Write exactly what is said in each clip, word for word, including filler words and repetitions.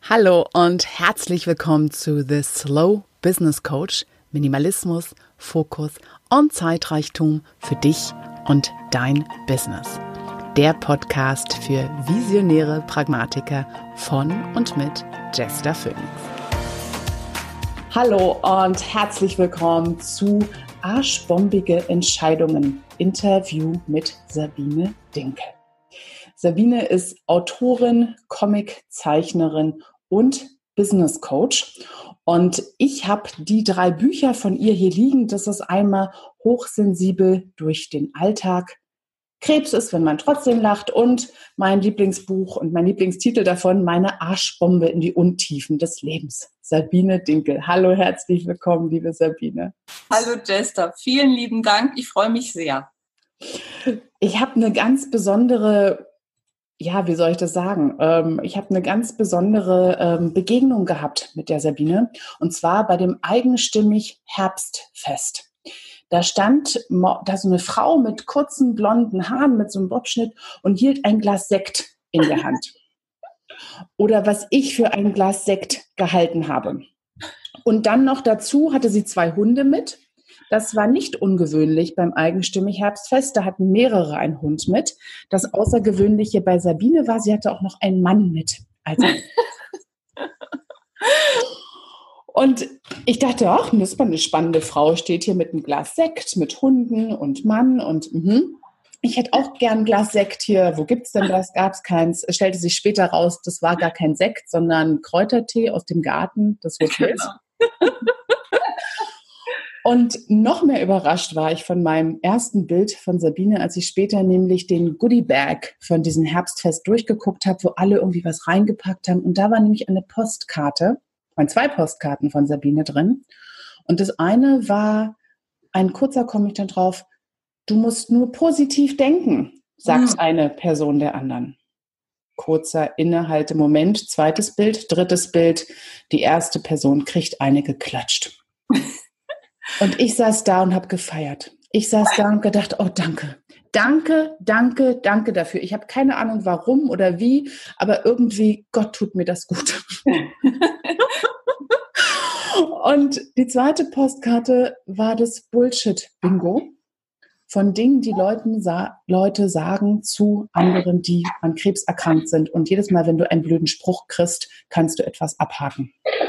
Hallo und herzlich willkommen zu The Slow Business Coach. Minimalismus, Fokus und Zeitreichtum für dich und dein Business. Der Podcast für visionäre Pragmatiker von und mit Jester Phoenix. Hallo und herzlich willkommen zu Arschbombige Entscheidungen. Interview mit Sabine Dinkel. Sabine ist Autorin, Comiczeichnerin und Business Coach. Und ich habe die drei Bücher von ihr hier liegen. Das ist einmal Hochsensibel durch den Alltag, Krebs ist, wenn man trotzdem lacht, und mein Lieblingsbuch und mein Lieblingstitel davon, Meine Arschbombe in die Untiefen des Lebens. Sabine Dinkel. Hallo, herzlich willkommen, liebe Sabine. Hallo Jester, vielen lieben Dank. Ich freue mich sehr. Ich habe eine ganz besondere Ja, wie soll ich das sagen? Ähm, ich habe eine ganz besondere ähm, Begegnung gehabt mit der Sabine, und zwar bei dem eigenstimmig Herbstfest. Da stand da so eine Frau mit kurzen blonden Haaren, mit so einem Bobschnitt und hielt ein Glas Sekt in der Hand. Oder was ich für ein Glas Sekt gehalten habe. Und dann noch dazu hatte sie zwei Hunde mit. Das war nicht ungewöhnlich beim eigenstimmig Herbstfest. Da hatten mehrere einen Hund mit. Das Außergewöhnliche bei Sabine war, sie hatte auch noch einen Mann mit. Also und ich dachte, ach, das ist mal eine spannende Frau. Steht hier mit einem Glas Sekt, mit Hunden und Mann. Und mh. ich hätte auch gern ein Glas Sekt hier. Wo gibt's denn das? Gab es keins. Es stellte sich später raus, das war gar kein Sekt, sondern Kräutertee aus dem Garten des Hotels. Genau. Und noch mehr überrascht war ich von meinem ersten Bild von Sabine, als ich später nämlich den Goodie-Bag von diesem Herbstfest durchgeguckt habe, wo alle irgendwie was reingepackt haben. Und da war nämlich eine Postkarte, waren zwei Postkarten von Sabine drin. Und das eine war ein kurzer Comic dann drauf: Du musst nur positiv denken, sagt mhm. eine Person der anderen. Kurzer Innehalte, Moment, zweites Bild, drittes Bild. Die erste Person kriegt eine geklatscht. Und ich saß da und habe gefeiert. Ich saß da und gedacht, oh danke, danke, danke, danke dafür. Ich habe keine Ahnung warum oder wie, aber irgendwie, Gott tut mir das gut. Und die zweite Postkarte war das Bullshit-Bingo von Dingen, die Leuten, sa- Leute sagen zu anderen, die an Krebs erkrankt sind. Und jedes Mal, wenn du einen blöden Spruch kriegst, kannst du etwas abhaken.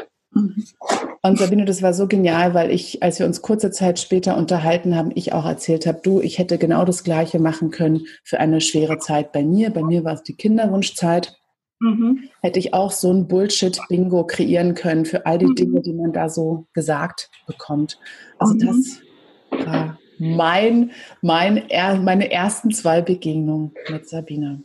Und Sabine, das war so genial, weil ich, als wir uns kurze Zeit später unterhalten haben, ich auch erzählt habe, du, ich hätte genau das Gleiche machen können für eine schwere Zeit bei mir. Bei mir war es die Kinderwunschzeit. Mhm. Hätte ich auch so ein Bullshit-Bingo kreieren können für all die mhm. Dinge, die man da so gesagt bekommt. Also mhm. das war mein, mein, meine ersten zwei Begegnungen mit Sabine.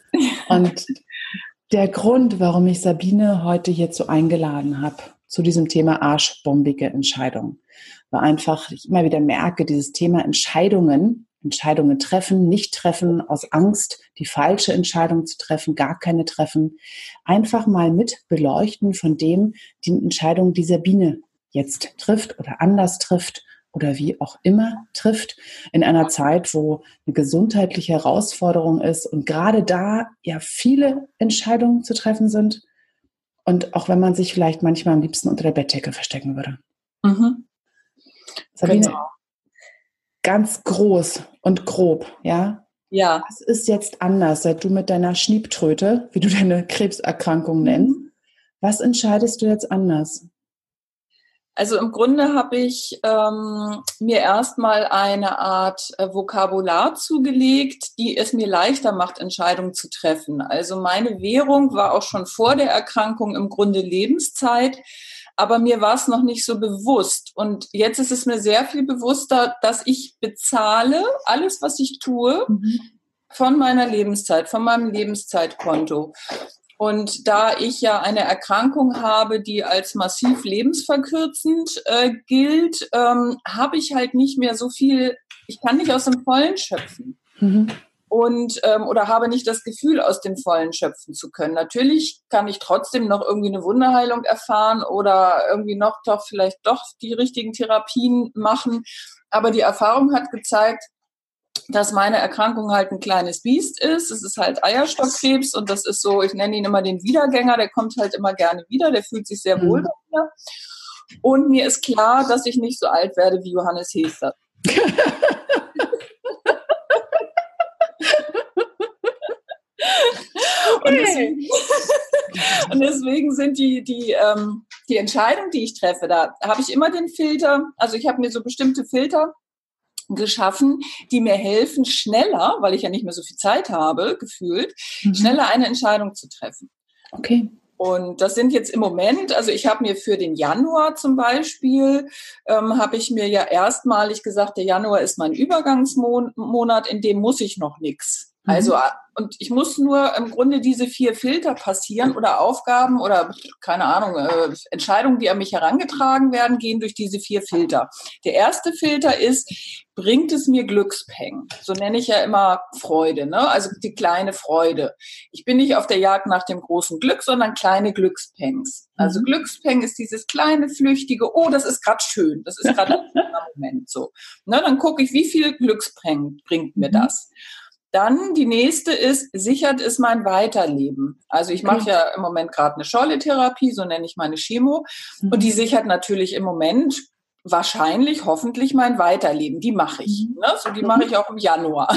Und der Grund, warum ich Sabine heute hierzu eingeladen habe, zu diesem Thema arschbombige Entscheidungen, war einfach, ich immer wieder merke, dieses Thema Entscheidungen, Entscheidungen treffen, nicht treffen, aus Angst, die falsche Entscheidung zu treffen, gar keine treffen, einfach mal mit beleuchten von dem, die Entscheidung, die Sabine jetzt trifft oder anders trifft oder wie auch immer trifft, in einer Zeit, wo eine gesundheitliche Herausforderung ist und gerade da ja viele Entscheidungen zu treffen sind. Und auch wenn man sich vielleicht manchmal am liebsten unter der Bettdecke verstecken würde. Mhm. Sabine, genau. Ganz groß und grob, ja? Ja. Was ist jetzt anders, seit du mit deiner Schniebtröte, wie du deine Krebserkrankung nennst, mhm. was entscheidest du jetzt anders? Also im Grunde habe ich ähm, mir erstmal eine Art äh, Vokabular zugelegt, die es mir leichter macht, Entscheidungen zu treffen. Also meine Währung war auch schon vor der Erkrankung im Grunde Lebenszeit, aber mir war es noch nicht so bewusst. Und jetzt ist es mir sehr viel bewusster, dass ich bezahle alles, was ich tue, mhm. von meiner Lebenszeit, von meinem Lebenszeitkonto. Und da ich ja eine Erkrankung habe, die als massiv lebensverkürzend äh, gilt, ähm, habe ich halt nicht mehr so viel, ich kann nicht aus dem Vollen schöpfen. Mhm. Und, ähm, oder habe nicht das Gefühl, aus dem Vollen schöpfen zu können. Natürlich kann ich trotzdem noch irgendwie eine Wunderheilung erfahren oder irgendwie noch doch vielleicht doch die richtigen Therapien machen. Aber die Erfahrung hat gezeigt, dass meine Erkrankung halt ein kleines Biest ist. Es ist halt Eierstockkrebs und das ist so, ich nenne ihn immer den Wiedergänger, der kommt halt immer gerne wieder, der fühlt sich sehr wohl bei mir. Und mir ist klar, dass ich nicht so alt werde wie Johannes Hester. Und deswegen, und deswegen sind die, die, ähm, die Entscheidungen, die ich treffe, da habe ich immer den Filter, also ich habe mir so bestimmte Filter geschaffen, die mir helfen, schneller, weil ich ja nicht mehr so viel Zeit habe, gefühlt, mhm. schneller eine Entscheidung zu treffen. Okay. Und das sind jetzt im Moment, also ich habe mir für den Januar zum Beispiel, ähm, habe ich mir ja erstmalig gesagt, der Januar ist mein Übergangsmonat, in dem muss ich noch nichts. Also, und ich muss nur im Grunde diese vier Filter passieren oder Aufgaben oder, keine Ahnung, äh, Entscheidungen, die an mich herangetragen werden, gehen durch diese vier Filter. Der erste Filter ist, bringt es mir Glückspeng? So nenne ich ja immer Freude, ne? Also die kleine Freude. Ich bin nicht auf der Jagd nach dem großen Glück, sondern kleine Glückspengs. Also mhm. Glückspeng ist dieses kleine, flüchtige, oh, das ist gerade schön, das ist gerade ein Moment so. Ne, dann gucke ich, wie viel Glückspeng bringt mir mhm. das? Dann die nächste ist, sichert es mein Weiterleben. Also ich mache ja im Moment gerade eine Scholle-Therapie, so nenne ich meine Chemo. Mhm. Und die sichert natürlich im Moment wahrscheinlich, hoffentlich mein Weiterleben. Die mache ich. Mhm. Ne? So, die mache ich auch im Januar.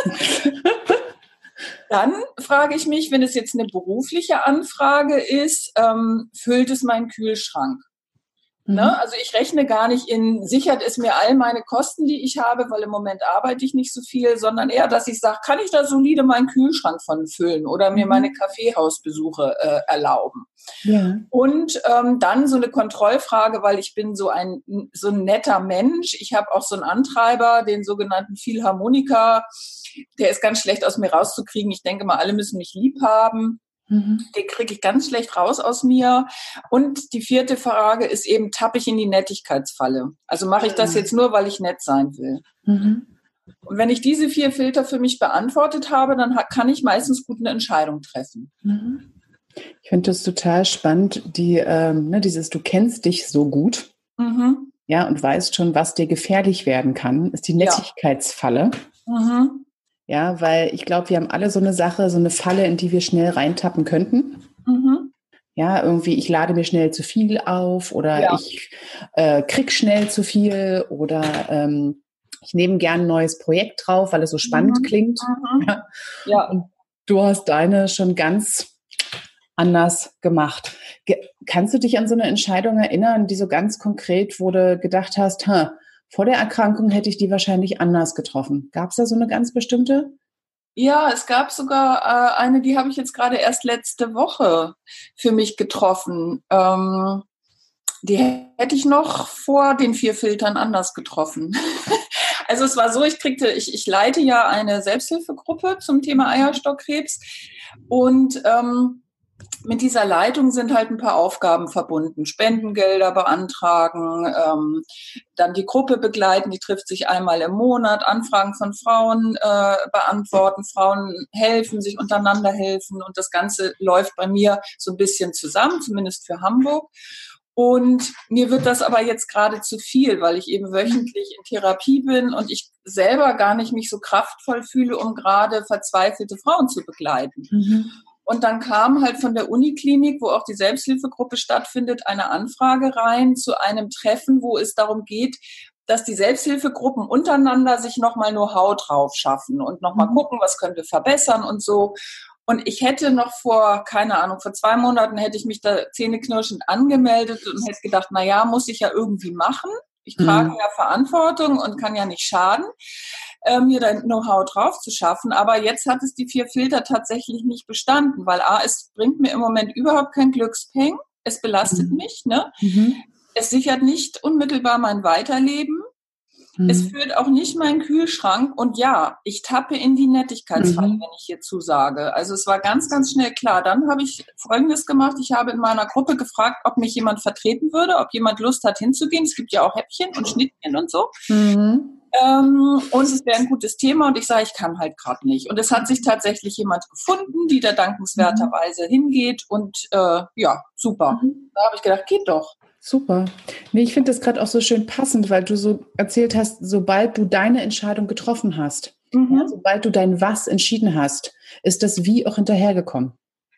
Dann frage ich mich, wenn es jetzt eine berufliche Anfrage ist, ähm, füllt es meinen Kühlschrank? Mhm. Ne? Also ich rechne gar nicht in, sichert es mir all meine Kosten, die ich habe, weil im Moment arbeite ich nicht so viel, sondern eher, dass ich sage, kann ich da solide meinen Kühlschrank von füllen oder mir mhm. meine Kaffeehausbesuche äh, erlauben? Ja. Und ähm, dann so eine Kontrollfrage, weil ich bin so ein so ein netter Mensch. Ich habe auch so einen Antreiber, den sogenannten Philharmoniker. Der ist ganz schlecht aus mir rauszukriegen. Ich denke mal, alle müssen mich lieb haben. Mhm. Den kriege ich ganz schlecht raus aus mir. Und die vierte Frage ist eben, tappe ich in die Nettigkeitsfalle? Also mache ich das jetzt nur, weil ich nett sein will? Mhm. Und wenn ich diese vier Filter für mich beantwortet habe, dann kann ich meistens gut eine Entscheidung treffen. Mhm. Ich finde das total spannend, die, ähm, ne, dieses, du kennst dich so gut, mhm. ja, und weißt schon, was dir gefährlich werden kann, ist die Nettigkeitsfalle. Ja. Mhm. Ja, weil ich glaube, wir haben alle so eine Sache, so eine Falle, in die wir schnell reintappen könnten. Mhm. Ja, irgendwie, ich lade mir schnell zu viel auf oder ja. ich äh, krieg schnell zu viel oder ähm, ich nehme gern ein neues Projekt drauf, weil es so spannend mhm. klingt. Mhm. Ja. ja. Und du hast deine schon ganz anders gemacht. Ge- kannst du dich an so eine Entscheidung erinnern, die so ganz konkret, wo du gedacht hast, huh, vor der Erkrankung hätte ich die wahrscheinlich anders getroffen. Gab es da so eine ganz bestimmte? Ja, es gab sogar äh, eine, die habe ich jetzt gerade erst letzte Woche für mich getroffen. Ähm, die hätte ich noch vor den vier Filtern anders getroffen. Also es war so, ich kriegte, ich, ich leite ja eine Selbsthilfegruppe zum Thema Eierstockkrebs und ähm, mit dieser Leitung sind halt ein paar Aufgaben verbunden. Spendengelder beantragen, ähm, dann die Gruppe begleiten, die trifft sich einmal im Monat, Anfragen von Frauen äh, beantworten, Frauen helfen, sich untereinander helfen und das Ganze läuft bei mir so ein bisschen zusammen, zumindest für Hamburg. Und mir wird das aber jetzt gerade zu viel, weil ich eben wöchentlich in Therapie bin und ich selber gar nicht mich so kraftvoll fühle, um gerade verzweifelte Frauen zu begleiten. Mhm. Und dann kam halt von der Uniklinik, wo auch die Selbsthilfegruppe stattfindet, eine Anfrage rein zu einem Treffen, wo es darum geht, dass die Selbsthilfegruppen untereinander sich nochmal Know-how drauf schaffen und nochmal mhm. gucken, was können wir verbessern und so. Und ich hätte noch vor, keine Ahnung, vor zwei Monaten hätte ich mich da zähneknirschend angemeldet und hätte gedacht, na ja, muss ich ja irgendwie machen. Ich trage mhm. ja Verantwortung und kann ja nicht schaden, äh, mir da Know-how drauf zu schaffen. Aber jetzt hat es die vier Filter tatsächlich nicht bestanden, weil A, es bringt mir im Moment überhaupt kein Glückspeng. Es belastet mhm. mich, ne? Mhm. Es sichert nicht unmittelbar mein Weiterleben. Mhm. Es führt auch nicht meinen Kühlschrank. Und ja, ich tappe in die Nettigkeitsfalle, mhm. wenn ich hier zusage. Also es war ganz, ganz schnell klar. Dann habe ich Folgendes gemacht. Ich habe in meiner Gruppe gefragt, ob mich jemand vertreten würde, ob jemand Lust hat hinzugehen. Es gibt ja auch Häppchen und Schnittchen und so. Mhm. Ähm, und es wäre ein gutes Thema. Und ich sage, ich kann halt gerade nicht. Und es hat sich tatsächlich jemand gefunden, die da dankenswerterweise mhm. hingeht. Und äh, ja, super. Mhm. Da habe ich gedacht, geht doch. Super. Nee, ich finde das gerade auch so schön passend, weil du so erzählt hast, sobald du deine Entscheidung getroffen hast, Mhm. Ja, sobald du dein Was entschieden hast, ist das Wie auch hinterhergekommen.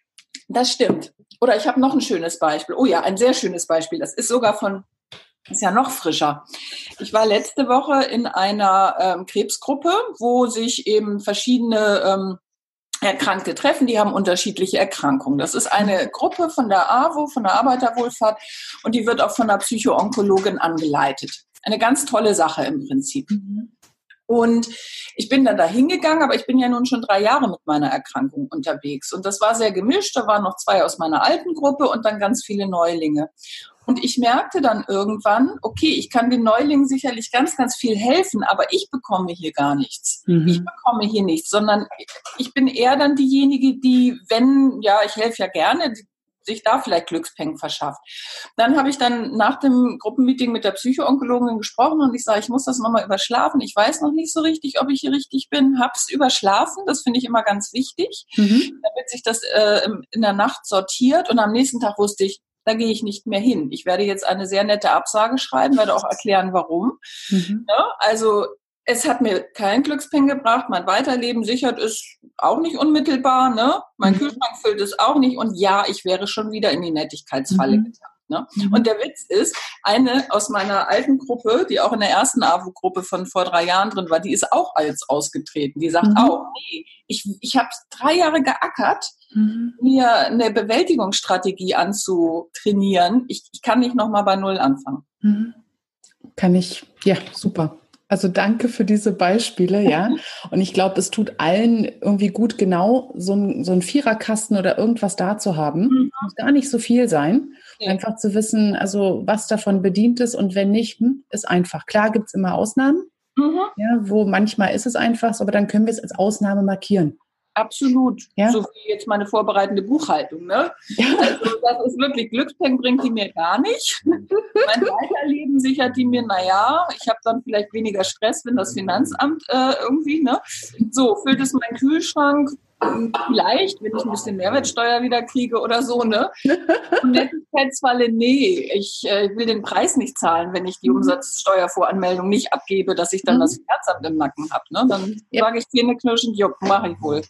Das stimmt. Oder ich habe noch ein schönes Beispiel. Oh ja, ein sehr schönes Beispiel. Das ist sogar von, ist ja noch frischer. Ich war letzte Woche in einer ähm, Krebsgruppe, wo sich eben verschiedene ähm, Erkrankte treffen, die haben unterschiedliche Erkrankungen. Das ist eine Gruppe von der A W O, von der Arbeiterwohlfahrt, und die wird auch von einer Psychoonkologin angeleitet. Eine ganz tolle Sache im Prinzip. Mhm. Und ich bin dann da hingegangen, aber ich bin ja nun schon drei Jahre mit meiner Erkrankung unterwegs. Und das war sehr gemischt. Da waren noch zwei aus meiner alten Gruppe und dann ganz viele Neulinge. Und ich merkte dann irgendwann, okay, ich kann den Neulingen sicherlich ganz, ganz viel helfen, aber ich bekomme hier gar nichts. Mhm. Ich bekomme hier nichts, sondern ich bin eher dann diejenige, die, wenn, ja, ich helfe ja gerne, sich da vielleicht Glückspeng verschafft. Dann habe ich dann nach dem Gruppenmeeting mit der Psychoonkologin gesprochen und ich sage, ich muss das nochmal überschlafen. Ich weiß noch nicht so richtig, ob ich hier richtig bin. Hab's überschlafen, das finde ich immer ganz wichtig, mhm. damit sich das äh, in der Nacht sortiert. Und am nächsten Tag wusste ich, da gehe ich nicht mehr hin. Ich werde jetzt eine sehr nette Absage schreiben, werde auch erklären, warum. Mhm. Ja, also es hat mir keinen Glückspeng gebracht. Mein Weiterleben sichert es auch nicht unmittelbar. Ne? Mein mhm. Kühlschrank füllt es auch nicht. Und ja, ich wäre schon wieder in die Nettigkeitsfalle mhm. getappt. Ne? Mhm. Und der Witz ist, eine aus meiner alten Gruppe, die auch in der ersten A W O-Gruppe von vor drei Jahren drin war, die ist auch als ausgetreten. Die sagt mhm. auch, nee, ich, ich habe drei Jahre geackert, mhm. mir eine Bewältigungsstrategie anzutrainieren. Ich, ich kann nicht nochmal bei Null anfangen. Mhm. Kann ich, ja, super. Also danke für diese Beispiele, ja. Und ich glaube, es tut allen irgendwie gut, genau so ein, so ein Viererkasten oder irgendwas da zu haben. Mhm. Muss gar nicht so viel sein. Okay. Einfach zu wissen, also was davon bedient ist und wenn nicht, ist einfach. Klar gibt's immer Ausnahmen, mhm. ja, wo manchmal ist es einfach so, aber dann können wir es als Ausnahme markieren. Absolut. Ja? So wie jetzt meine vorbereitende Buchhaltung. Ne? Ja. Also das ist wirklich, Glückspeng bringt die mir gar nicht. Mein Weiterleben sichert die mir, naja, ich habe dann vielleicht weniger Stress, wenn das Finanzamt äh, irgendwie, ne? So, füllt es meinen Kühlschrank, vielleicht, wenn ich ein bisschen Mehrwertsteuer wieder kriege oder so, ne? Und Nettigkeitsfalle, nee, ich äh, will den Preis nicht zahlen, wenn ich die Umsatzsteuervoranmeldung nicht abgebe, dass ich dann mhm. das Finanzamt im Nacken habe. Ne? Dann ja. sage ich zähneknirschend, jupp, mache ich wohl.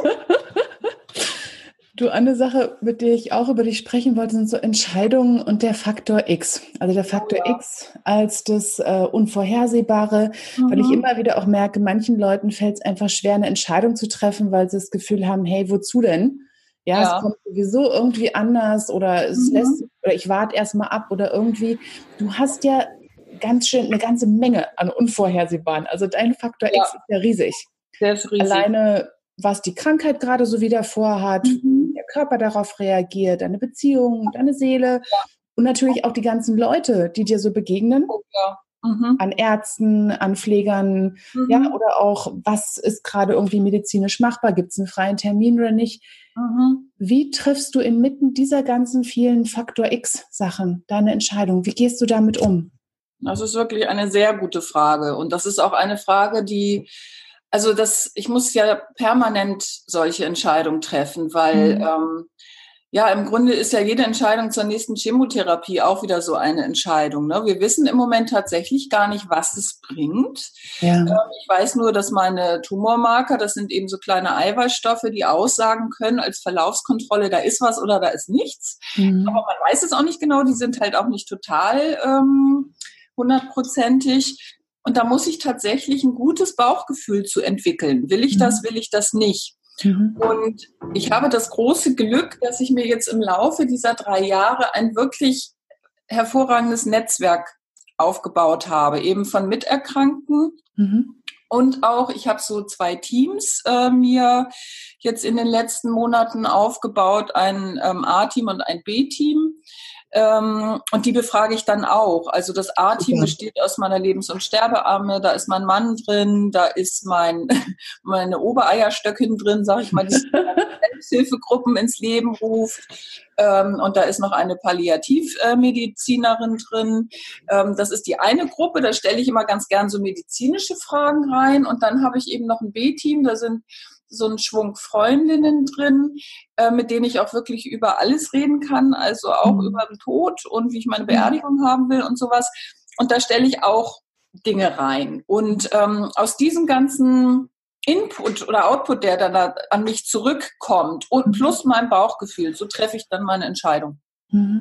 Du, eine Sache, mit der ich auch über dich sprechen wollte, sind so Entscheidungen und der Faktor X. Also der Faktor ja. X als das äh, Unvorhersehbare, mhm. weil ich immer wieder auch merke, manchen Leuten fällt es einfach schwer, eine Entscheidung zu treffen, weil sie das Gefühl haben, hey, wozu denn? Ja, ja. es kommt sowieso irgendwie anders oder es mhm. lässt, oder ich warte erstmal ab oder irgendwie. Du hast ja ganz schön eine ganze Menge an Unvorhersehbaren. Also dein Faktor ja. X ist ja riesig. Der ist riesig. Alleine was die Krankheit gerade so wieder vorhat, mhm. der Körper darauf reagiert, deine Beziehung, deine Seele ja. und natürlich auch die ganzen Leute, die dir so begegnen, oh, ja. mhm. an Ärzten, an Pflegern, mhm. ja, oder auch, was ist gerade irgendwie medizinisch machbar, gibt es einen freien Termin oder nicht? Mhm. Wie triffst du inmitten dieser ganzen vielen Faktor X-Sachen deine Entscheidung? Wie gehst du damit um? Das ist wirklich eine sehr gute Frage und das ist auch eine Frage, die Also das, ich muss ja permanent solche Entscheidungen treffen, weil mhm. ähm, ja im Grunde ist ja jede Entscheidung zur nächsten Chemotherapie auch wieder so eine Entscheidung. Ne? Wir wissen im Moment tatsächlich gar nicht, was es bringt. Ja. Ähm, ich weiß nur, dass meine Tumormarker, das sind eben so kleine Eiweißstoffe, die aussagen können als Verlaufskontrolle, da ist was oder da ist nichts. Mhm. Aber man weiß es auch nicht genau, die sind halt auch nicht total ähm, hundertprozentig. Und da muss ich tatsächlich ein gutes Bauchgefühl zu entwickeln. Will ich das, will ich das nicht? Mhm. Und ich habe das große Glück, dass ich mir jetzt im Laufe dieser drei Jahre ein wirklich hervorragendes Netzwerk aufgebaut habe, eben von Miterkrankten. Mhm. Und auch, ich habe so zwei Teams äh, mir jetzt in den letzten Monaten aufgebaut, ein ähm, A-Team und ein B-Team. Ähm, und die befrage ich dann auch. Also das A-Team besteht aus meiner Lebens- und Sterbeamme, da ist mein Mann drin, da ist mein meine Obereierstöckin drin, sage ich mal, die Selbsthilfegruppen ins Leben ruft. Ähm, und da ist noch eine Palliativmedizinerin drin. Ähm, das ist die eine Gruppe, da stelle ich immer ganz gern so medizinische Fragen rein. Und dann habe ich eben noch ein B-Team, da sind so ein Schwung Freundinnen drin, äh, mit denen ich auch wirklich über alles reden kann, also auch mhm. über den Tod und wie ich meine Beerdigung haben will und sowas. Und da stelle ich auch Dinge rein. Und ähm, aus diesem ganzen Input oder Output, der dann da an mich zurückkommt und plus mein Bauchgefühl, so treffe ich dann meine Entscheidung. Mhm.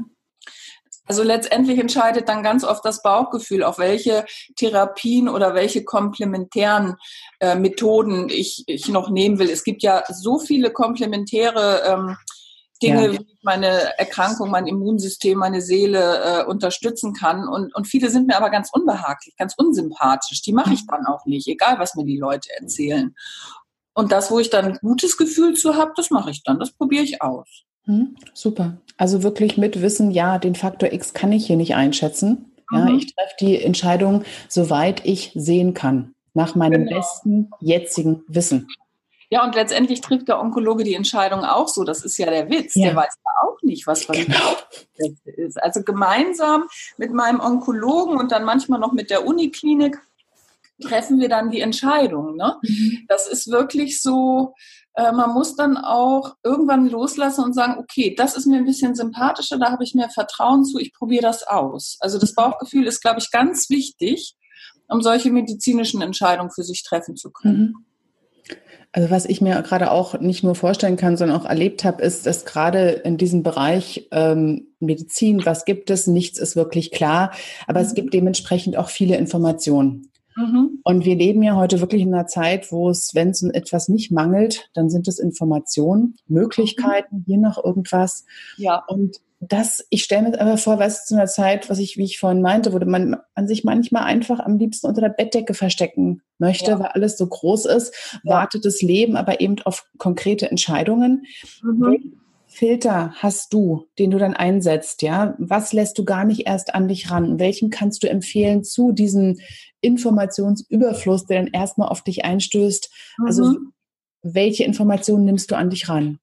Also letztendlich entscheidet dann ganz oft das Bauchgefühl, auf welche Therapien oder welche komplementären äh, Methoden ich, ich noch nehmen will. Es gibt ja so viele komplementäre ähm, Dinge, ja. wie ich meine Erkrankung, mein Immunsystem, meine Seele äh, unterstützen kann. Und, und viele sind mir aber ganz unbehaglich, ganz unsympathisch. Die mache ich dann auch nicht, egal was mir die Leute erzählen. Und das, wo ich dann ein gutes Gefühl zu habe, das mache ich dann, das probiere ich aus. Hm, super. Also wirklich mit Wissen, ja, den Faktor X kann ich hier nicht einschätzen. Ja, mhm. Ich treffe die Entscheidung, soweit ich sehen kann, nach meinem genau. besten jetzigen Wissen. Ja, und letztendlich trifft der Onkologe die Entscheidung auch so. Das ist ja der Witz. Ja. Der weiß ja auch nicht, was von genau. ist. Also gemeinsam mit meinem Onkologen und dann manchmal noch mit der Uniklinik treffen wir dann die Entscheidung. Ne? Mhm. Das ist wirklich so, äh, man muss dann auch irgendwann loslassen und sagen, okay, das ist mir ein bisschen sympathischer, da habe ich mehr Vertrauen zu, ich probiere das aus. Also das Bauchgefühl ist, glaube ich, ganz wichtig, um solche medizinischen Entscheidungen für sich treffen zu können. Mhm. Also was ich mir gerade auch nicht nur vorstellen kann, sondern auch erlebt habe, ist, dass gerade in diesem Bereich ähm, Medizin, was gibt es, nichts ist wirklich klar, aber mhm. es gibt dementsprechend auch viele Informationen. Mhm. Und wir leben ja heute wirklich in einer Zeit, wo es, wenn es um etwas nicht mangelt, dann sind es Informationen, Möglichkeiten, mhm. hier noch irgendwas. Ja. Und das, ich stelle mir aber vor, weißt du, zu einer Zeit, was ich, wie ich vorhin meinte, wo man, man sich manchmal einfach am liebsten unter der Bettdecke verstecken möchte, ja. weil alles so groß ist, ja. wartet das Leben aber eben auf konkrete Entscheidungen. Mhm. Welchen Filter hast du, den du dann einsetzt, ja? Was lässt du gar nicht erst an dich ran? Welchen kannst du empfehlen zu diesem Informationsüberfluss, der dann erstmal auf dich einstößt? Mhm. Also, welche Informationen nimmst du an dich ran?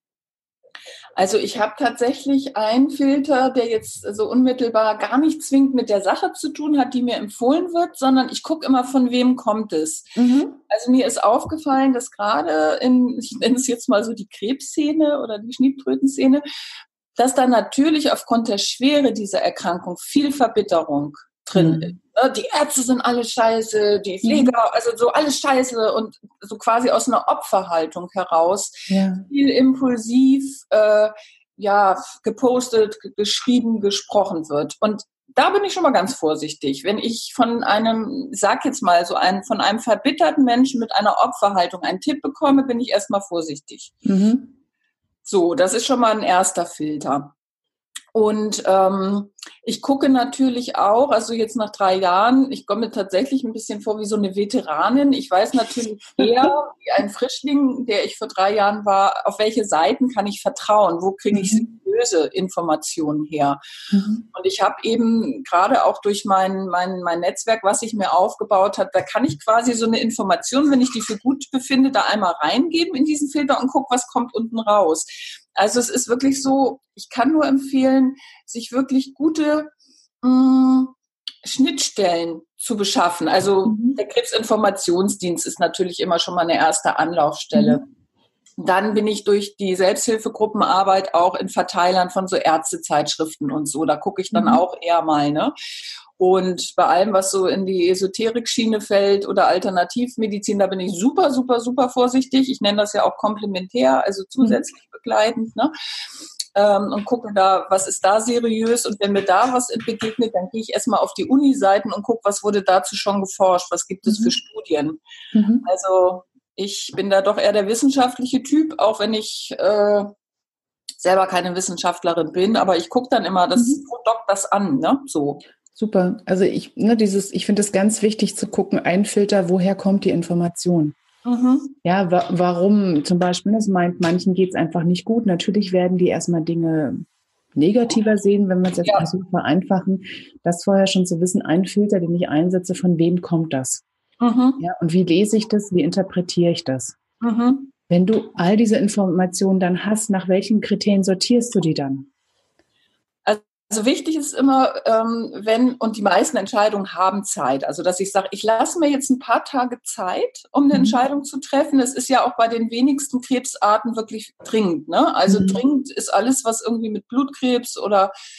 Also ich habe tatsächlich einen Filter, der jetzt so unmittelbar gar nicht zwingend mit der Sache zu tun hat, die mir empfohlen wird, sondern ich gucke immer, von wem kommt es. Mhm. Also mir ist aufgefallen, dass gerade in, ich nenne es jetzt mal so die Krebsszene oder die Schnittbrötenszene, dass da natürlich aufgrund der Schwere dieser Erkrankung viel Verbitterung drin ist. Mhm. Die Ärzte sind alle scheiße, die Pfleger, also so alles scheiße und so quasi aus einer Opferhaltung heraus ja. viel impulsiv äh, ja, gepostet, geschrieben, gesprochen wird. Und da bin ich schon mal ganz vorsichtig. Wenn ich von einem, sag jetzt mal so einen, von einem verbitterten Menschen mit einer Opferhaltung einen Tipp bekomme, bin ich erstmal vorsichtig. Mhm. So, das ist schon mal ein erster Filter. Und ähm, ich gucke natürlich auch, also jetzt nach drei Jahren, ich komme mir tatsächlich ein bisschen vor wie so eine Veteranin. Ich weiß natürlich eher, wie ein Frischling, der ich vor drei Jahren war, auf welche Seiten kann ich vertrauen, wo kriege ich seriöse Informationen her. Mhm. Und ich habe eben gerade auch durch mein, mein, mein Netzwerk, was ich mir aufgebaut habe, da kann ich quasi so eine Information, wenn ich die für gut befinde, da einmal reingeben in diesen Filter und gucke, was kommt unten raus. Also es ist wirklich so, ich kann nur empfehlen, sich wirklich gute mh, Schnittstellen zu beschaffen. Also mhm. der Krebsinformationsdienst ist natürlich immer schon mal eine erste Anlaufstelle. Mhm. Dann bin ich durch die Selbsthilfegruppenarbeit auch in Verteilern von so Ärztezeitschriften und so. Da gucke ich dann mhm. auch eher mal, ne? Und bei allem, was so in die Esoterik-Schiene fällt oder Alternativmedizin, da bin ich super, super, super vorsichtig. Ich nenne das ja auch komplementär, also zusätzlich mhm. begleitend, ne? Ähm, und gucke da, was ist da seriös. Und wenn mir da was begegnet, dann gehe ich erstmal auf die Uni-Seiten und gucke, was wurde dazu schon geforscht, was gibt es mhm. für Studien. Mhm. Also ich bin da doch eher der wissenschaftliche Typ, auch wenn ich äh, selber keine Wissenschaftlerin bin, aber ich gucke dann immer, das mhm. dockt das an, ne? So. Super. Also ich, ne, dieses, ich finde es ganz wichtig zu gucken, ein Filter, woher kommt die Information? Mhm. Ja, wa- warum zum Beispiel, das meint, manchen geht es einfach nicht gut. Natürlich werden die erstmal Dinge negativer sehen, wenn wir es jetzt ja. mal so vereinfachen. Das vorher schon zu wissen, ein Filter, den ich einsetze, von wem kommt das? Mhm. Ja, und wie lese ich das? Wie interpretiere ich das? Mhm. Wenn du all diese Informationen dann hast, nach welchen Kriterien sortierst du die dann? Also wichtig ist immer, ähm, wenn, und die meisten Entscheidungen haben Zeit, also dass ich sage, ich lasse mir jetzt ein paar Tage Zeit, um eine mhm. Entscheidung zu treffen. Das ist ja auch bei den wenigsten Krebsarten wirklich dringend, ne? Also mhm. dringend ist alles, was irgendwie mit Blutkrebs oder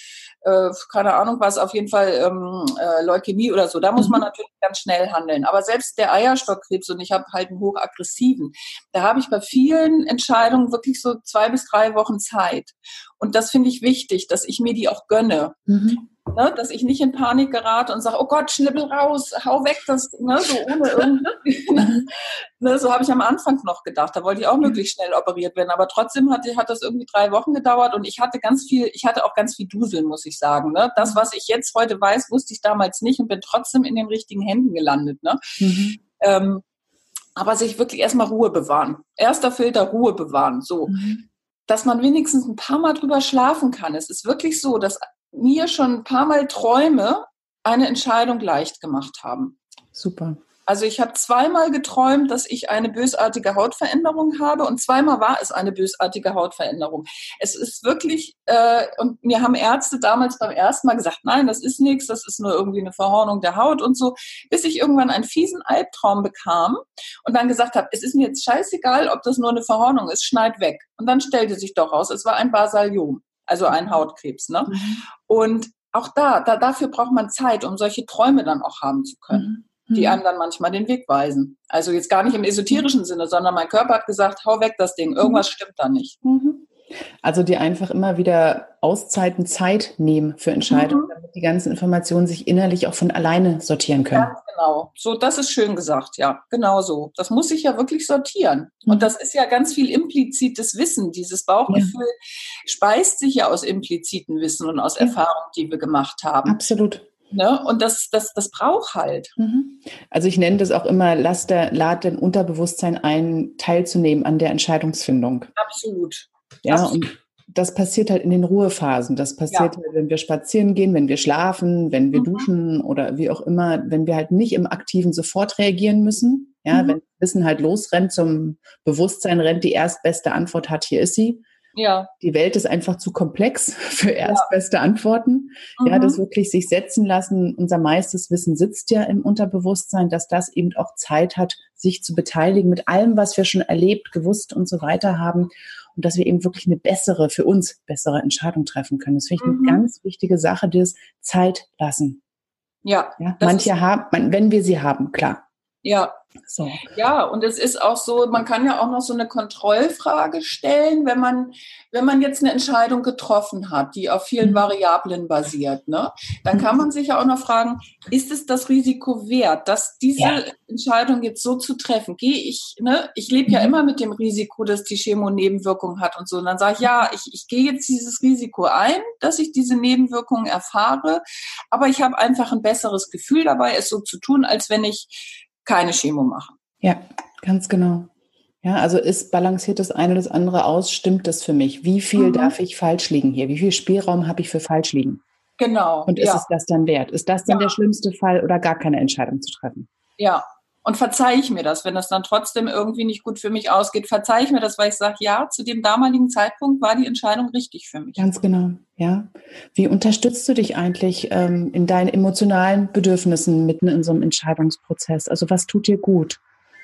äh, keine Ahnung was, auf jeden Fall ähm, äh, Leukämie oder so. Da muss man natürlich ganz schnell handeln. Aber selbst der Eierstockkrebs, und ich habe halt einen hochaggressiven, da habe ich bei vielen Entscheidungen wirklich so zwei bis drei Wochen Zeit. Und das finde ich wichtig, dass ich mir die auch gönne. Mhm. Ne, dass ich nicht in Panik gerate und sage, oh Gott, schnippel raus, hau weg, das, ne, so ohne irgendwie. ne, so habe ich am Anfang noch gedacht. Da wollte ich auch möglichst schnell operiert werden. Aber trotzdem hat, hat das irgendwie drei Wochen gedauert und ich hatte ganz viel, ich hatte auch ganz viel Duseln, muss ich sagen. Ne? Das, was ich jetzt heute weiß, wusste ich damals nicht und bin trotzdem in den richtigen Händen gelandet. Ne? Mhm. Ähm, aber sich wirklich erstmal Ruhe bewahren. Erster Filter, Ruhe bewahren. So. Mhm. Dass man wenigstens ein paar Mal drüber schlafen kann. Es ist wirklich so, dass mir schon ein paar Mal Träume eine Entscheidung leicht gemacht haben. Super. Also ich habe zweimal geträumt, dass ich eine bösartige Hautveränderung habe und zweimal war es eine bösartige Hautveränderung. Es ist wirklich, äh, und mir haben Ärzte damals beim ersten Mal gesagt, nein, das ist nichts, das ist nur irgendwie eine Verhornung der Haut und so, bis ich irgendwann einen fiesen Albtraum bekam und dann gesagt habe, es ist mir jetzt scheißegal, ob das nur eine Verhornung ist, schneid weg. Und dann stellte sich doch raus, es war ein Basaliom. Also ein Hautkrebs, ne? Mhm. Und auch da, da, dafür braucht man Zeit, um solche Träume dann auch haben zu können, mhm. die einem dann manchmal den Weg weisen. Also jetzt gar nicht im esoterischen Sinne, sondern mein Körper hat gesagt, hau weg das Ding, irgendwas stimmt da nicht. Mhm. Also dir einfach immer wieder Auszeiten, Zeit nehmen für Entscheidungen, mhm. damit die ganzen Informationen sich innerlich auch von alleine sortieren können. Ganz genau. So, das ist schön gesagt, ja, genau so. Das muss sich ja wirklich sortieren. Mhm. Und das ist ja ganz viel implizites Wissen. Dieses Bauchgefühl ja. speist sich ja aus impliziten Wissen und aus ja. Erfahrungen, die wir gemacht haben. Absolut. Ne? Und das, das, das braucht halt. Mhm. Also ich nenne das auch immer, lass der, lad dein Unterbewusstsein ein, teilzunehmen an der Entscheidungsfindung. Absolut. Ja, Absolut. Und das passiert halt in den Ruhephasen. Das passiert ja. halt, wenn wir spazieren gehen, wenn wir schlafen, wenn wir mhm. duschen oder wie auch immer, wenn wir halt nicht im Aktiven sofort reagieren müssen. Ja, mhm. wenn Wissen halt losrennt, zum Bewusstsein rennt, die erstbeste Antwort hat, hier ist sie. Ja. Die Welt ist einfach zu komplex für erstbeste ja. Antworten. Mhm. Ja, das wirklich sich setzen lassen. Unser meistes Wissen sitzt ja im Unterbewusstsein, dass das eben auch Zeit hat, sich zu beteiligen mit allem, was wir schon erlebt, gewusst und so weiter haben. Und dass wir eben wirklich eine bessere, für uns bessere Entscheidung treffen können. Das finde ich mhm. eine ganz wichtige Sache, das Zeit lassen. Ja. ja manche haben, wenn wir sie haben, klar. Ja. So. Ja, und es ist auch so, man kann ja auch noch so eine Kontrollfrage stellen, wenn man, wenn man jetzt eine Entscheidung getroffen hat, die auf vielen mhm. Variablen basiert, ne? Dann kann man sich ja auch noch fragen, ist es das Risiko wert, dass diese ja. Entscheidung jetzt so zu treffen? Gehe ich, ne? Ich lebe ja mhm. immer mit dem Risiko, dass die Chemo Nebenwirkungen hat und so. Und dann sage ich, ja, ich, ich gehe jetzt dieses Risiko ein, dass ich diese Nebenwirkungen erfahre, aber ich habe einfach ein besseres Gefühl dabei, es so zu tun, als wenn ich keine Chemo machen. Ja, ganz genau. Ja, also ist balanciert das eine das andere aus, stimmt das für mich? Wie viel mhm. darf ich falsch liegen hier? Wie viel Spielraum habe ich für falsch liegen? Genau. Und ist ja. es das dann wert? Ist das dann ja. der schlimmste Fall oder gar keine Entscheidung zu treffen? Ja. Und verzeihe ich mir das, wenn das dann trotzdem irgendwie nicht gut für mich ausgeht, verzeihe ich mir das, weil ich sage, ja, zu dem damaligen Zeitpunkt war die Entscheidung richtig für mich. Ganz genau, ja. Wie unterstützt du dich eigentlich ähm, in deinen emotionalen Bedürfnissen mitten in so einem Entscheidungsprozess? Also was tut dir gut?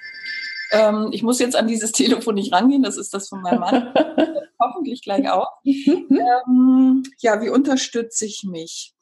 Ähm, ich muss jetzt an dieses Telefon nicht rangehen, das ist das von meinem Mann. Hoffentlich gleich auch. ähm, ja, wie unterstütze ich mich?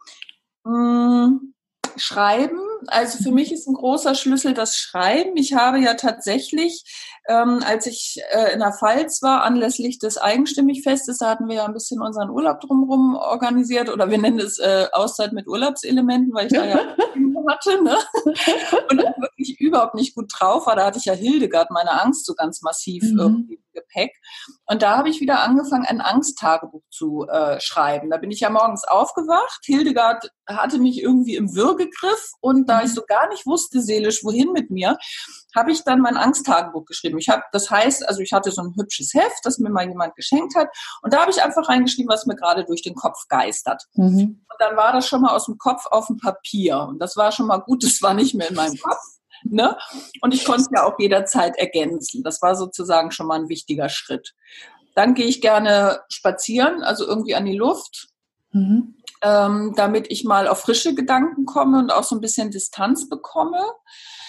Hm. Schreiben, also für mich ist ein großer Schlüssel das Schreiben. Ich habe ja tatsächlich, ähm, als ich äh, in der Pfalz war, anlässlich des Eigenstimmigfestes, da hatten wir ja ein bisschen unseren Urlaub drumherum organisiert oder wir nennen es äh, Auszeit mit Urlaubselementen, weil ich da ja hatte, ne? Und auch wirklich überhaupt nicht gut drauf war. Da hatte ich ja Hildegard, meine Angst, so ganz massiv mhm. irgendwie im Gepäck. Und da habe ich wieder angefangen, ein Angsttagebuch zu äh, schreiben. Da bin ich ja morgens aufgewacht. Hildegard hatte mich irgendwie im Würgegriff und da ich so gar nicht wusste seelisch, wohin mit mir, habe ich dann mein Angsttagebuch geschrieben. Ich habe, das heißt, also ich hatte so ein hübsches Heft, das mir mal jemand geschenkt hat und da habe ich einfach reingeschrieben, was mir gerade durch den Kopf geistert. Mhm. Und dann war das schon mal aus dem Kopf auf dem Papier und das war schon mal gut, das war nicht mehr in meinem Kopf. Ne? Und ich konnte es ja auch jederzeit ergänzen. Das war sozusagen schon mal ein wichtiger Schritt. Dann gehe ich gerne spazieren, also irgendwie an die Luft, mhm. ähm, damit ich mal auf frische Gedanken komme und auch so ein bisschen Distanz bekomme.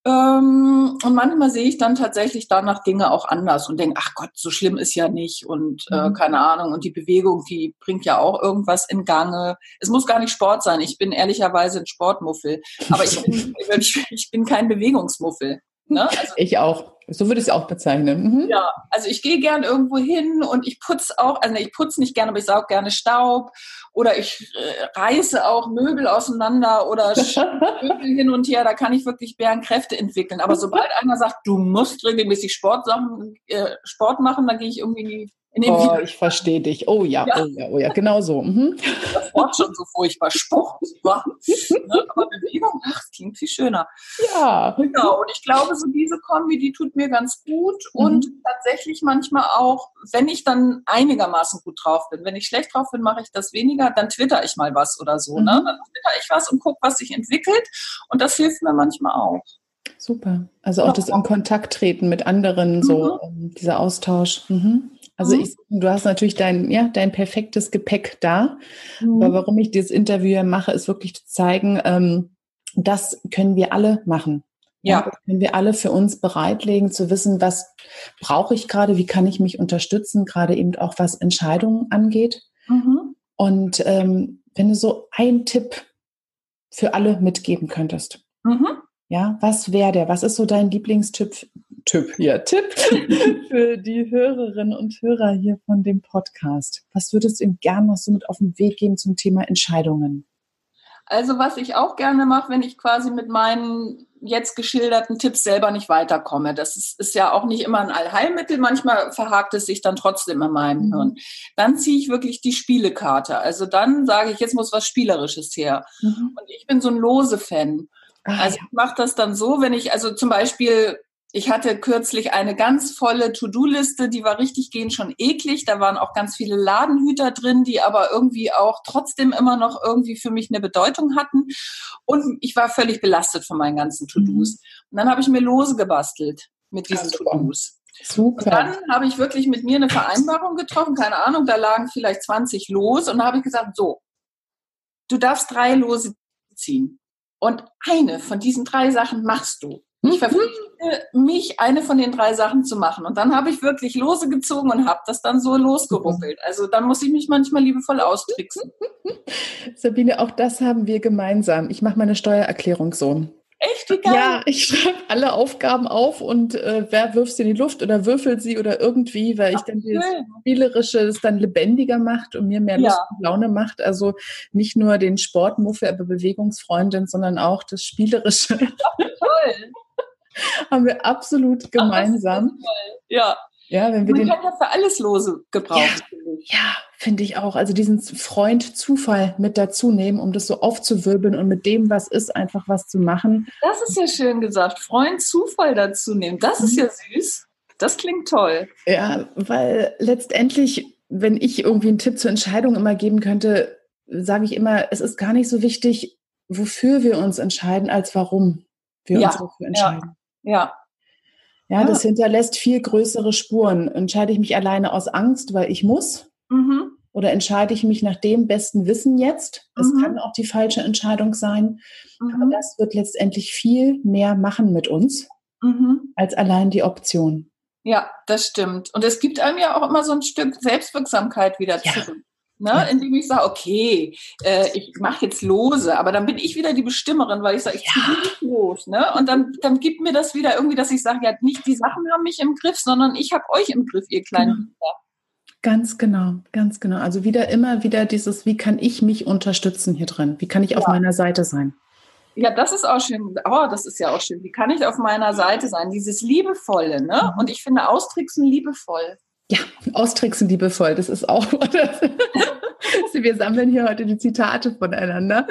Ähm, und manchmal sehe ich dann tatsächlich danach Dinge auch anders und denke, ach Gott, so schlimm ist ja nicht und äh, Mhm. keine Ahnung. Und die Bewegung, die bringt ja auch irgendwas in Gange. Es muss gar nicht Sport sein. Ich bin ehrlicherweise ein Sportmuffel, aber ich bin, ich, ich bin kein Bewegungsmuffel. Ne? Also Ich auch. So würde ich es auch bezeichnen. Mhm. ja, also ich gehe gern irgendwo hin und ich putze auch, also ich putze nicht gerne, aber ich saug gerne Staub oder ich äh, reiße auch Möbel auseinander oder Möbel hin und her, da kann ich wirklich Bärenkräfte entwickeln. Aber sobald einer sagt, du musst regelmäßig Sport, Sachen, äh, Sport machen, dann gehe ich irgendwie in, die, in den Oh, Widerstand. ich verstehe dich. Oh ja, Ja, oh ja, oh ja, genau so. Mhm. das Wort schon so furchtbar, Sport. Ja. Ne? Aber Bewegung, ach, das klingt viel schöner. Ja. Genau, und ich glaube, so diese Kombi, die tut mir ganz gut und Mhm. tatsächlich manchmal auch, wenn ich dann einigermaßen gut drauf bin. Wenn ich schlecht drauf bin, mache ich das weniger, dann twitter ich mal was oder so. Mhm. Ne? Dann twitter ich was und gucke, was sich entwickelt und das hilft mir manchmal auch. Super. Also auch das in Kontakt treten mit anderen, Mhm. so ähm, dieser Austausch. Mhm. Also Mhm. ich, du hast natürlich dein, ja, dein perfektes Gepäck da. Mhm. Aber warum ich dieses Interview hier mache, ist wirklich zu zeigen, ähm, das können wir alle machen. Ja, Ja. das können wir alle für uns bereitlegen, zu wissen, was brauche ich gerade, wie kann ich mich unterstützen, gerade eben auch was Entscheidungen angeht. Mhm. Und ähm, wenn du so einen Tipp für alle mitgeben könntest, Mhm. ja, was wäre der? Was ist so dein Lieblingstipp? Tipp, ja, Tipp für die Hörerinnen und Hörer hier von dem Podcast. Was würdest du ihm gerne noch so mit auf den Weg geben zum Thema Entscheidungen? Also was ich auch gerne mache, wenn ich quasi mit meinen jetzt geschilderten Tipps selber nicht weiterkomme. Das ist, ist ja auch nicht immer ein Allheilmittel. Manchmal verhakt es sich dann trotzdem in meinem Mhm. Hirn. Dann ziehe ich wirklich die Spielekarte. Also dann sage ich, jetzt muss was Spielerisches her. Mhm. Und ich bin so ein Lose-Fan. Ah, Also ja. ich mache das dann so, wenn ich, also zum Beispiel, ich hatte kürzlich eine ganz volle To-Do-Liste, die war richtig gehend schon eklig. Da waren auch ganz viele Ladenhüter drin, die aber irgendwie auch trotzdem immer noch irgendwie für mich eine Bedeutung hatten. Und ich war völlig belastet von meinen ganzen To-Dos. Mhm. Und dann habe ich mir Lose gebastelt mit diesen Ah, super. To-Dos. Und Super. dann habe ich wirklich mit mir eine Vereinbarung getroffen, keine Ahnung, da lagen vielleicht zwanzig Los. Und da habe ich gesagt, so, du darfst drei Lose ziehen. Und eine von diesen drei Sachen machst du. Ich verpflichte mich, eine von den drei Sachen zu machen. Und dann habe ich wirklich Lose gezogen und habe das dann so losgeruckelt. Also dann muss ich mich manchmal liebevoll austricksen. Sabine, auch das haben wir gemeinsam. Ich mache meine Steuererklärung so. Echt, wie geil. Ja, ich schreibe alle Aufgaben auf und äh, wer wirft sie in die Luft oder würfelt sie oder irgendwie, weil ich dann dieses schön. Spielerische das dann lebendiger macht und mir mehr Lust Ja. und Laune macht. Also nicht nur den Sportmuffel, aber Bewegungsfreundin, sondern auch das Spielerische Toll. haben wir absolut gemeinsam. Toll. Ja. Ja, wenn wir Man den, kann ja für alles Lose gebrauchen. finde ich. ja, finde ich auch. Also diesen Freund Zufall mit dazu nehmen, um das so aufzuwirbeln und mit dem, was ist, einfach was zu machen. Das ist ja schön gesagt. Freund Zufall dazu nehmen. Das ist ja süß. Das klingt toll. Ja, weil letztendlich, wenn ich irgendwie einen Tipp zur Entscheidung immer geben könnte, sage ich immer, es ist gar nicht so wichtig, wofür wir uns entscheiden, als warum wir Ja, uns dafür entscheiden. Ja. Ja, Ja. das hinterlässt viel größere Spuren. Entscheide ich mich alleine aus Angst, weil ich muss? Mhm. Oder entscheide ich mich nach dem besten Wissen jetzt? Es Mhm. kann auch die falsche Entscheidung sein. Aber Mhm. das wird letztendlich viel mehr machen mit uns, Mhm. als allein die Option. Ja, das stimmt. Und es gibt einem ja auch immer so ein Stück Selbstwirksamkeit wieder Ja. zurück. Ne? Ja. Indem ich sage, okay, äh, ich mache jetzt Lose, aber dann bin ich wieder die Bestimmerin, weil ich sage, ich ziehe Ja. nicht los. Ne? Und dann, dann gibt mir das wieder irgendwie, dass ich sage, ja, nicht die Sachen haben mich im Griff, sondern ich habe euch im Griff, ihr kleinen Genau. Kinder. Ganz genau, ganz genau. Also wieder immer wieder dieses, wie kann ich mich unterstützen hier drin? Wie kann ich auf Ja. meiner Seite sein? Ja, das ist auch schön. Oh, das ist ja auch schön. Wie kann ich auf meiner Seite sein? Dieses Liebevolle, ne? Mhm. Und ich finde Austricksen liebevoll. Ja, austricksen liebevoll, das ist auch, das, wir sammeln hier heute die Zitate voneinander.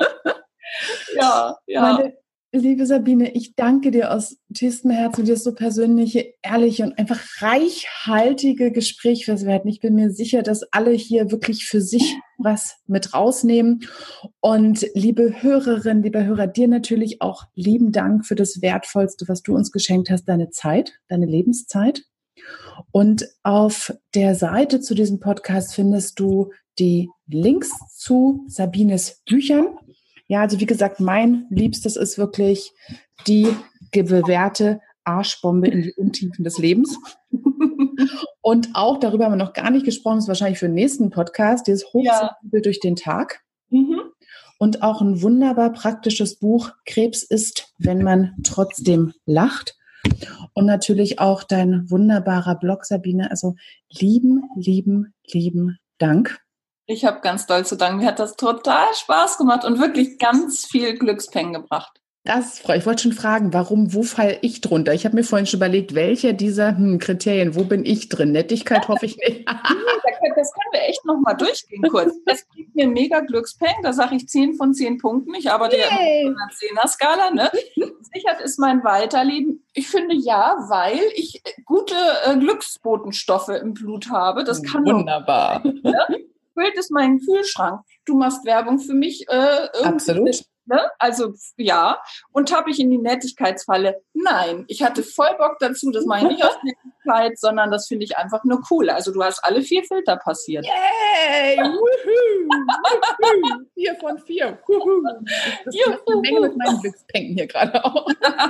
Ja, ja. Meine liebe Sabine, ich danke dir aus tiefstem Herzen für das so persönliche, ehrliche und einfach reichhaltige Gespräch, was wir hatten. Ich bin mir sicher, dass alle hier wirklich für sich was mit rausnehmen. Und liebe Hörerinnen, liebe Hörer, dir natürlich auch lieben Dank für das Wertvollste, was du uns geschenkt hast, deine Zeit, deine Lebenszeit. Und auf der Seite zu diesem Podcast findest du die Links zu Sabines Büchern. Ja, also wie gesagt, mein Liebstes ist wirklich die bewährte Arschbombe in die Untiefen des Lebens. Und auch, darüber haben wir noch gar nicht gesprochen, das ist wahrscheinlich für den nächsten Podcast, dieses Hochsensibel ja. durch den Tag. Mhm. Und auch ein wunderbar praktisches Buch, Krebs ist, wenn man trotzdem lacht. Und natürlich auch dein wunderbarer Blog, Sabine. Also lieben, lieben, lieben Dank. Ich habe ganz doll zu danken. Mir hat das total Spaß gemacht und wirklich ganz viel Glückspeng gebracht. Das freut mich. Ich wollte schon fragen, warum, wo falle ich drunter? Ich habe mir vorhin schon überlegt, welche dieser hm, Kriterien, wo bin ich drin? Nettigkeit hoffe ich nicht. Das können wir echt nochmal durchgehen kurz. Es gibt mir mega Glückspeng, da sage ich zehn von zehn Punkten. Ich arbeite yeah. ja immer auf einer Zehner-Skala. Ne? Sichert ist mein Weiterleben. Ich finde ja, weil ich gute äh, Glücksbotenstoffe im Blut habe. Das kann wunderbar. Sein, ne? Bild ist mein Kühlschrank. Du machst Werbung für mich. Äh, Absolut. Ne? Also ja, und tappe ich in die Nettigkeitsfalle? Nein, ich hatte voll Bock dazu, das mache ich nicht aus Nettigkeit, sondern das finde ich einfach nur cool. Also du hast alle vier Filter passiert. Yay! Wuhu! Wuhu! Vier von vier. Wuhu! Das ist eine Menge mit meinen Glückspenken hier gerade auch.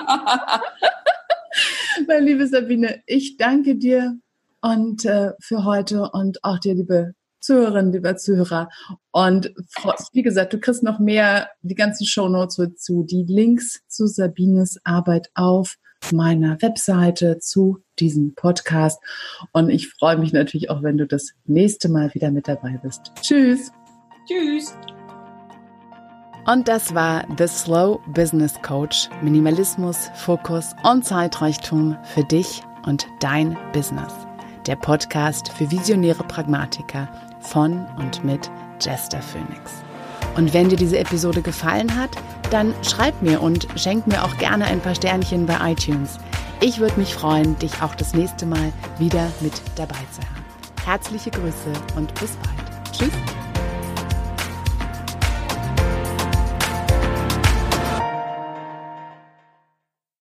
Meine liebe Sabine, ich danke dir und äh, für heute und auch dir, liebe Zuhörerinnen, lieber Zuhörer. Und wie gesagt, du kriegst noch mehr, die ganzen Shownotes dazu, die Links zu Sabines Arbeit auf meiner Webseite zu diesem Podcast. Und ich freue mich natürlich auch, wenn du das nächste Mal wieder mit dabei bist. Tschüss. Tschüss. Und das war The Slow Business Coach. Minimalismus, Fokus und Zeitreichtum für dich und dein Business. Der Podcast für visionäre Pragmatiker von und mit Jester Phoenix. Und wenn dir diese Episode gefallen hat, dann schreib mir und schenk mir auch gerne ein paar Sternchen bei iTunes. Ich würde mich freuen, dich auch das nächste Mal wieder mit dabei zu haben. Herzliche Grüße und bis bald. Tschüss.